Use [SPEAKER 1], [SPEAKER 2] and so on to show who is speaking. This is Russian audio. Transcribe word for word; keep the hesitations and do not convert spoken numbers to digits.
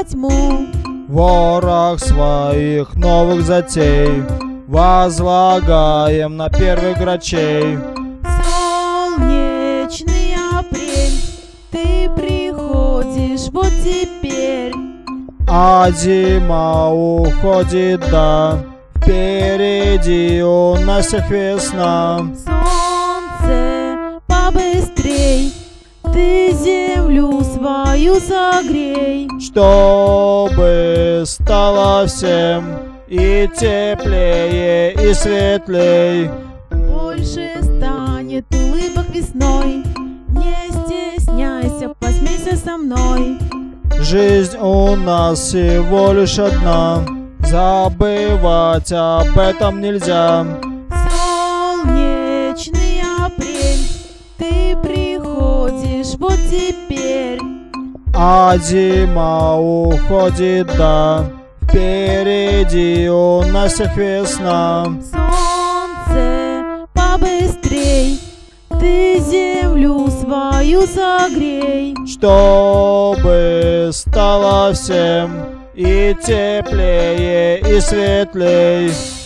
[SPEAKER 1] тьму.
[SPEAKER 2] Ворох своих новых затей возлагаем на первых грачей.
[SPEAKER 1] Солнечный апрель, ты приходишь вот теперь,
[SPEAKER 2] А зима уходит, да, впереди у нас всех весна.
[SPEAKER 1] Солнце, побыстрей, ты землю свою согрей,
[SPEAKER 2] Чтобы стало всем и теплее, и светлей.
[SPEAKER 1] больше станет улыбок весной. Не стесняйся, посмейся со мной.
[SPEAKER 2] Жизнь у нас всего лишь одна, забывать об этом нельзя.
[SPEAKER 1] Солнечный апрель, ты приходишь вот теперь,
[SPEAKER 2] А зима уходит, да, впереди у нас всех весна.
[SPEAKER 1] солнце, побыстрей, ты землю свою согрей,
[SPEAKER 2] Чтобы стало всем и теплее, и светлей.